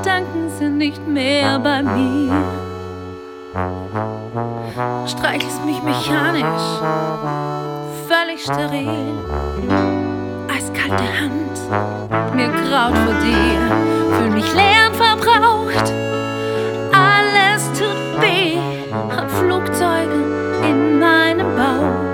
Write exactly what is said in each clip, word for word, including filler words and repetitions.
Gedanken sind nicht mehr bei mir. Streichelst mich mechanisch, völlig steril. Eiskalte Hand, mir graut vor dir. Fühl mich leer und verbraucht, alles tut weh. Hab Flugzeuge in meinem Bauch.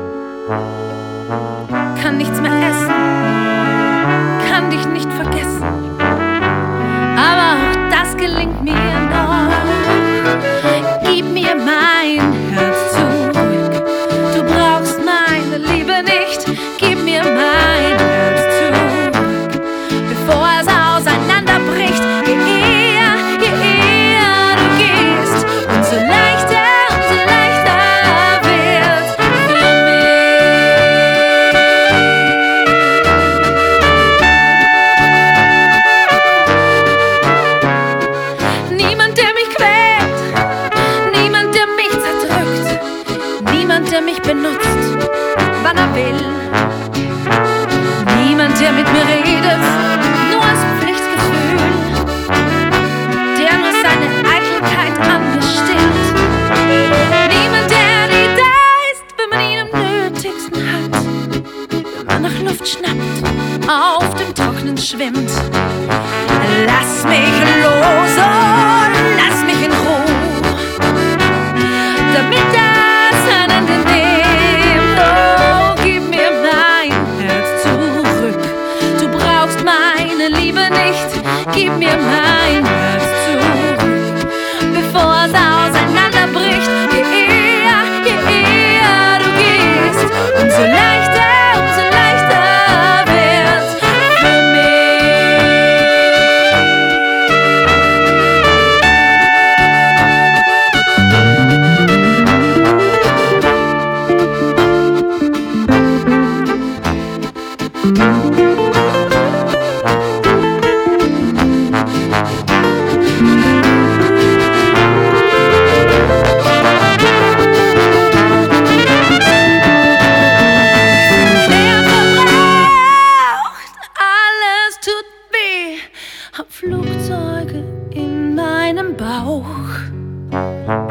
Kann nichts mehr essen, kann dich nicht vergessen, aber auch das gelingt mir noch. Gib mir mein Herz zurück, du brauchst meine Liebe nicht. Gib mir mein Herz zurück, bevor es auseinanderbricht. Je eher, je eher du gehst, umso leichter, umso leichter wird's für mich. Niemand, der mich quält, niemand, der mich zerdrückt, niemand, der mich benutzt, wann er will. Niemand, der mit mir redet, nur aus Pflichtgefühl, der nur seine Eitelkeit an mir stillt. Niemand, der nie da ist, wenn man ihn am nötigsten hat, wenn man nach Luft schnappt, auf dem Trocknen schwimmt. Lass mich los, oh, lass mich in Ruhe, damit das ein Ende nimmt. Oh, gib mir mein Herz zurück, du brauchst meine Liebe nicht. Gib mir mein Herz zurück, bevor es auseinanderbricht. Je eher, je eher du gehst, umso leichter, umso leichter wird's für Hab Flugzeuge in meinem Bauch.